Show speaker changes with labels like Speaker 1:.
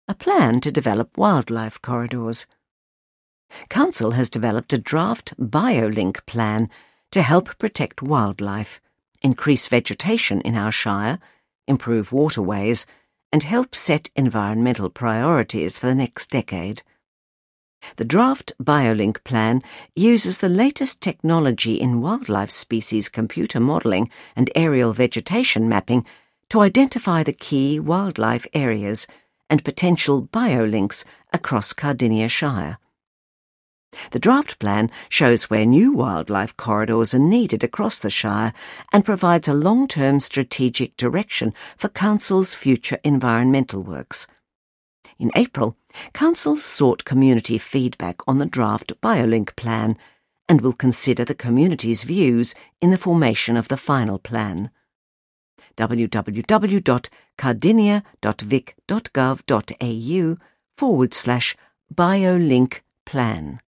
Speaker 1: a plan to develop wildlife corridors. Council has developed a draft BioLink plan to help protect wildlife, increase vegetation in our shire, improve waterways, and help set environmental priorities for the next decade. The draft BioLink plan uses the latest technology in wildlife species computer modelling and aerial vegetation mapping to identify the key wildlife areas and potential biolinks across Cardinia Shire. The draft plan shows where new wildlife corridors are needed across the Shire and provides a long-term strategic direction for Council's future environmental works. In April, Council sought community feedback on the draft BioLink plan and will consider the community's views in the formation of the final plan. www.cardinia.vic.gov.au/BioLink plan.